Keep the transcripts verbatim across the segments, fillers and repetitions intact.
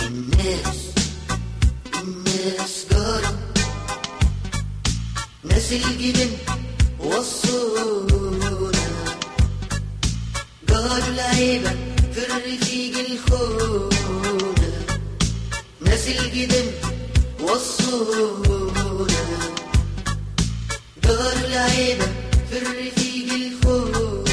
الناس الناس جارة، ناس الجبن وصونا، جاروا العيبة في الرفيق الخونة، ناس الجبن وصونا، جاروا العيبة في الرفيق الخونة.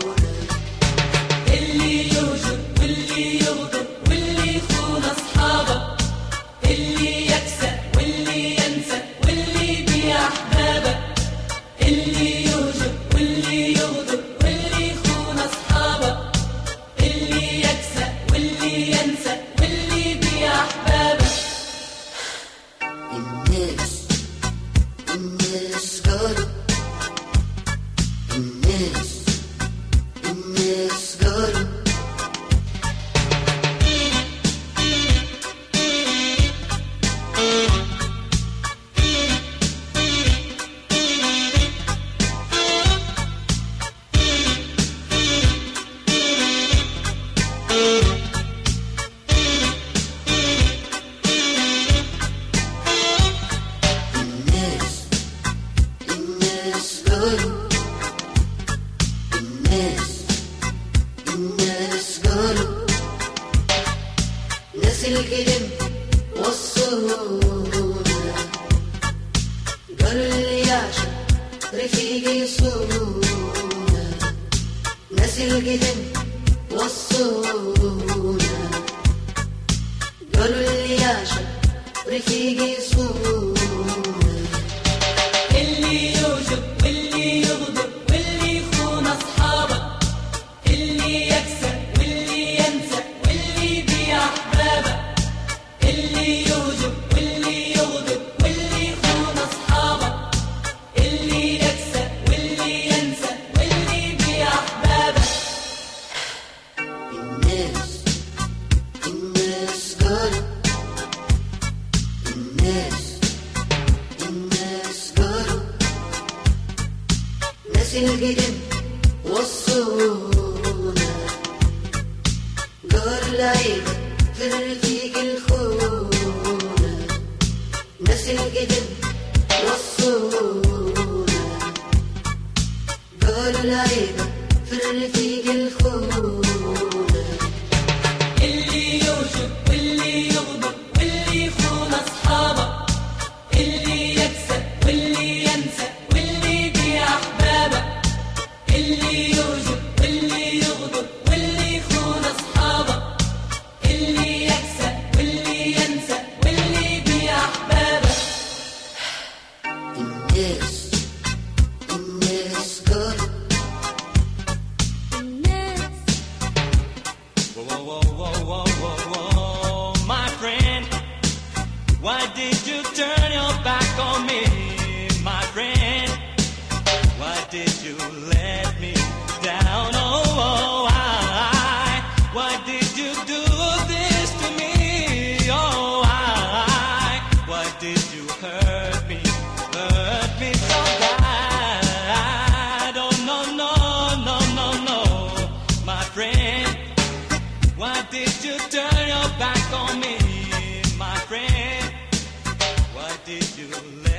اللي يوجد واللي يغدر واللي يخون اصحابه، اللي يكسى واللي ينسى واللي يبيع احبابه، اللي يوجد واللي يغدر واللي يخون اصحابه، اللي يكسى واللي ينسى واللي يبيع احبابه. الناس الناس جارة، الناس الناس جارة، الناس الناس جارة، الناس الناس جارة، ناس الجدم وصونا، جار اللي يعشق رفيق يصونا، ناس الجدم وصونا، جار اللي يعشق رفيق يصونا. اللي يوجد واللي يغدر واللي يخون اصحابه، اللي يكسى واللي ينسى واللي يبيع احبابه، اللي يوجد واللي يغدر واللي يخون اصحابه، اللي يكسى واللي ينسى واللي يبيع احبابه. الناس الناس جارة، الناس الناس جارة، ناس الجدم وصونا، جار العيبة في الرفيق الخونة، ناس الجدم وصونا، جار العيبة في الرفيق الخونة. اللي يوجد واللي يغدر واللي يخون اصحابه، اللي يكسى واللي ينسى واللي يبيع احبابه، اللي يوجد واللي يغدر واللي يخون اصحابه، اللي يكسى واللي ينسى واللي يبيع احبابه. الناس الناس جارة، الناس. Whoa, whoa, whoa, whoa, whoa, whoa, my friend, why did you turn your back on me, my friend? Why did you let me down? Oh, oh, I, why did you do this to me? Oh, I, why did you hurt me, hurt me so bad? Oh, no, no, no, no, no, my friend. Why did you turn your back on me, my friend? Why did you let